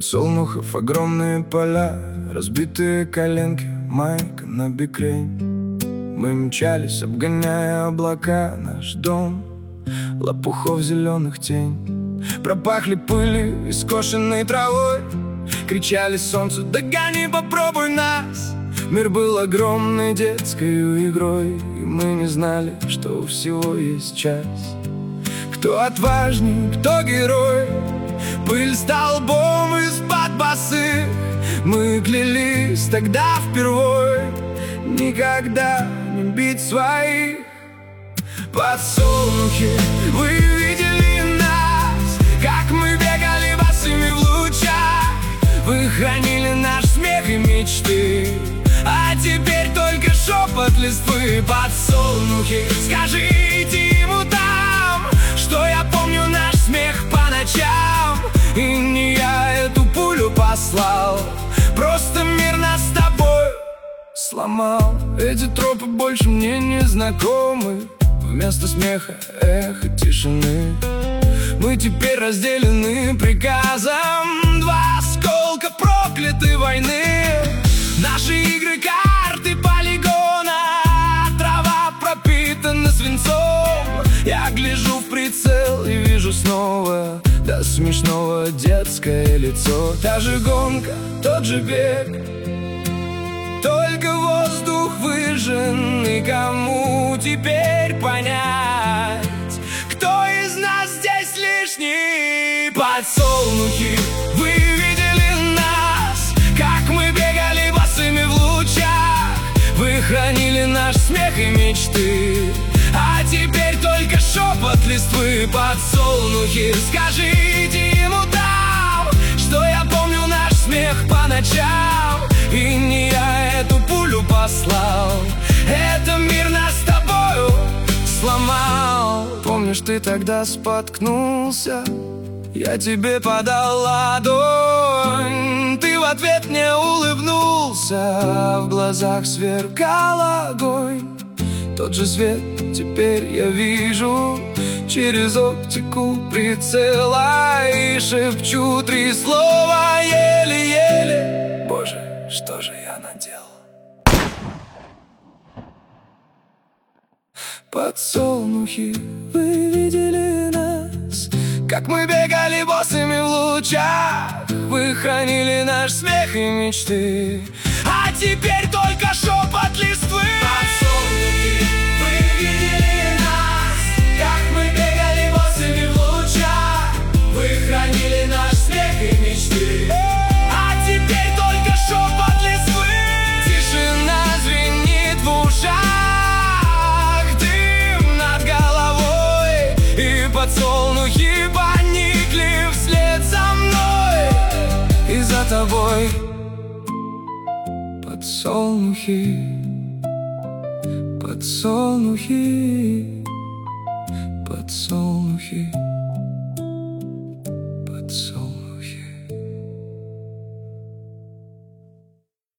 подсолнухов огромные поля, разбитые коленки, майка на бикрень. Мы мчались, обгоняя облака, наш дом лопухов зеленых тень. Пропахли пылью и скошенной травой, кричали солнцу: догони, попробуй нас. Мир был огромной детской игрой, и мы не знали, что у всего есть час. Кто отважней, кто герой, пыль столбом из-под босых. Мы клялись тогда впервой никогда не бить своих. Подсолнухи, вы видели нас, как мы бегали босыми в лучах. Вы хранили наш смех и мечты, а теперь только шепот листвы. Подсолнухи, скажите ему там, что я помню наш смех по ночам. И не я эту пулю послал, просто мир нас с тобой сломал. Эти тропы больше мне не знакомы, вместо смеха эхо тишины. Мы теперь разделены приказом, два осколка проклятой войны. Наши игры, карты, полигона, трава пропитана свинцом. Я гляжу в прицел и вижу снова до смешного детское лицо. Та же гонка, тот же бег, только воздух выжжен. И кому теперь понять, кто из нас здесь лишний? Подсолнухи, вы видели нас, как мы бегали босыми в лучах. Вы хранили наш смех и мечты, а теперь только шепот листвы. Подсолнухи, скажите ему там, что я помню наш смех по ночам. И не я эту пулю послал, это мир нас с тобою сломал. Помнишь, ты тогда споткнулся, я тебе подал ладонь. Ты в ответ мне улыбнулся, а в глазах сверкал огонь. Тот же свет теперь я вижу через оптику прицела, и шепчу три слова еле-еле. Боже, что же я наделал? Подсолнухи, вы видели нас, как мы бегали босыми в лучах. Вы хранили наш смех и мечты, а теперь только шепот листвы. Подсолнухи, вы видели нас, как мы бегали босыми в лучах. Вы хранили наш смех и мечты, а теперь только шепот листвы. Тишина звенит в ушах, дым над головой, и подсолнухи поникли вслед за мной и за тобой. Подсолнухи, подсолнухи, подсолнухи.